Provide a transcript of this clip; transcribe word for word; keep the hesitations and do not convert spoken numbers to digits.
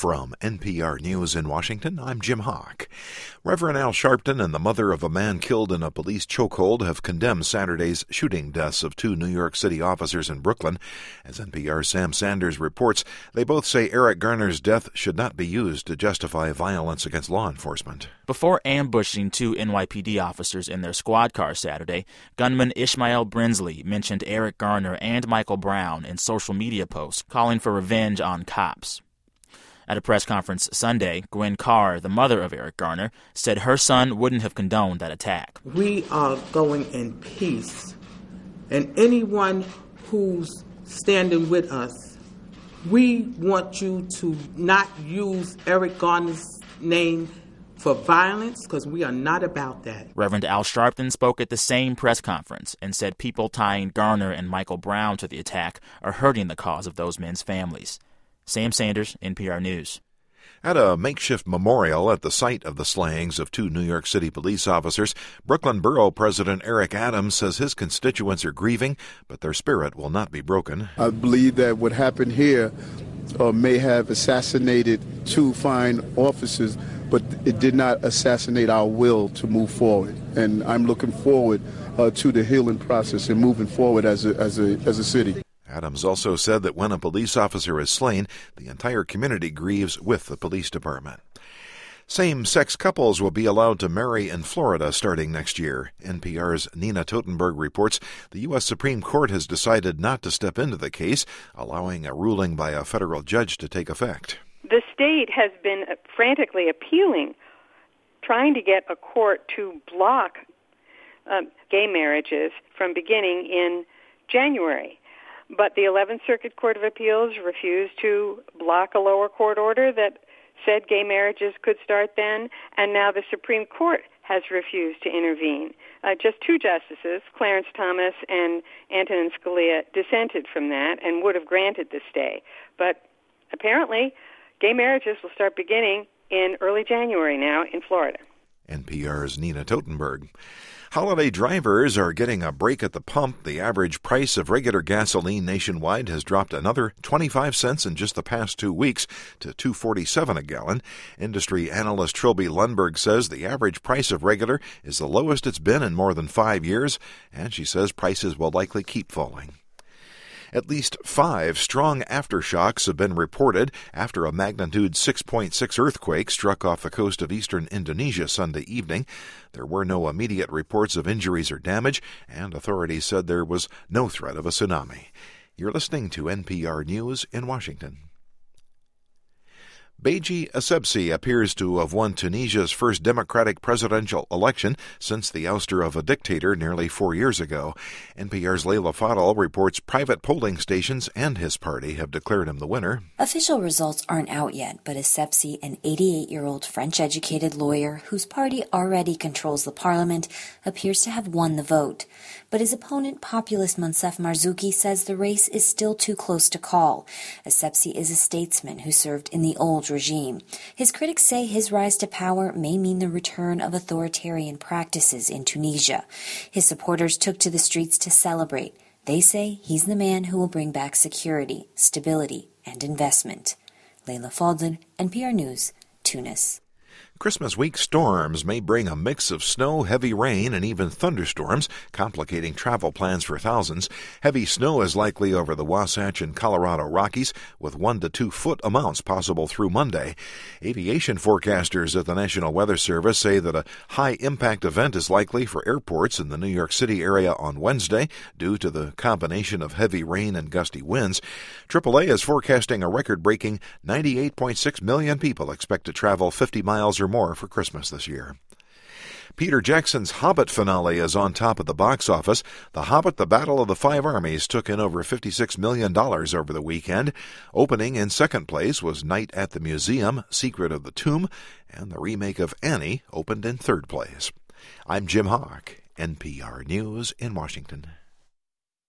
From N P R News in Washington, I'm Jim Hawk. Reverend Al Sharpton and the mother of a man killed in a police chokehold have condemned Saturday's shooting deaths of two New York City officers in Brooklyn. As N P R's Sam Sanders reports, they both say Eric Garner's death should not be used to justify violence against law enforcement. Before ambushing two N Y P D officers in their squad car Saturday, gunman Ishmael Brinsley mentioned Eric Garner and Michael Brown in social media posts calling for revenge on cops. At a press conference Sunday, Gwen Carr, the mother of Eric Garner, said her son wouldn't have condoned that attack. We are going in peace, and anyone who's standing with us, we want you to not use Eric Garner's name for violence, because we are not about that. Reverend Al Sharpton spoke at the same press conference and said people tying Garner and Michael Brown to the attack are hurting the cause of those men's families. Sam Sanders, N P R News. At a makeshift memorial at the site of the slayings of two New York City police officers, Brooklyn Borough President Eric Adams says his constituents are grieving, but their spirit will not be broken. I believe that what happened here uh, may have assassinated two fine officers, but it did not assassinate our will to move forward. And I'm looking forward uh, to the healing process and moving forward as a, as a, as a city. Adams also said that when a police officer is slain, the entire community grieves with the police department. Same-sex couples will be allowed to marry in Florida starting next year. N P R's Nina Totenberg reports the U S Supreme Court has decided not to step into the case, allowing a ruling by a federal judge to take effect. The state has been frantically appealing, trying to get a court to block um, gay marriages from beginning in January. But the eleventh Circuit Court of Appeals refused to block a lower court order that said gay marriages could start then, and now the Supreme Court has refused to intervene. Uh, just two justices, Clarence Thomas and Antonin Scalia, dissented from that and would have granted the stay. But apparently, gay marriages will start beginning in early January now in Florida. N P R's Nina Totenberg. Holiday drivers are getting a break at the pump. The average price of regular gasoline nationwide has dropped another twenty-five cents in just the past two weeks to two dollars and forty-seven cents a gallon. Industry analyst Trilby Lundberg says the average price of regular is the lowest it's been in more than five years, and she says prices will likely keep falling. At least five strong aftershocks have been reported after a magnitude six point six earthquake struck off the coast of eastern Indonesia Sunday evening. There were no immediate reports of injuries or damage, and authorities said there was no threat of a tsunami. You're listening to N P R News in Washington. Beji Essebsi appears to have won Tunisia's first democratic presidential election since the ouster of a dictator nearly four years ago. N P R's Leila Fadel reports private polling stations and his party have declared him the winner. Official results aren't out yet, but Essebsi, an eighty-eight-year-old French-educated lawyer whose party already controls the parliament, appears to have won the vote. But his opponent, populist Monsef Marzouki, says the race is still too close to call. Essebsi is a statesman who served in the old regime. His critics say his rise to power may mean the return of authoritarian practices in Tunisia. His supporters took to the streets to celebrate. They say he's the man who will bring back security, stability, and investment. Leila Fadel, N P R News, Tunis. Christmas week storms may bring a mix of snow, heavy rain, and even thunderstorms, complicating travel plans for thousands. Heavy snow is likely over the Wasatch and Colorado Rockies, with one to two foot amounts possible through Monday. Aviation forecasters at the National Weather Service say that a high-impact event is likely for airports in the New York City area on Wednesday due to the combination of heavy rain and gusty winds. triple A is forecasting a record-breaking ninety-eight point six million people expect to travel fifty miles or more for Christmas this year. Peter Jackson's Hobbit finale is on top of the box office. The Hobbit, The Battle of the Five Armies took in over fifty-six million dollars over the weekend. Opening in second place was Night at the Museum, Secret of the Tomb, and the remake of Annie opened in third place. I'm Jim Hawk, N P R News in Washington.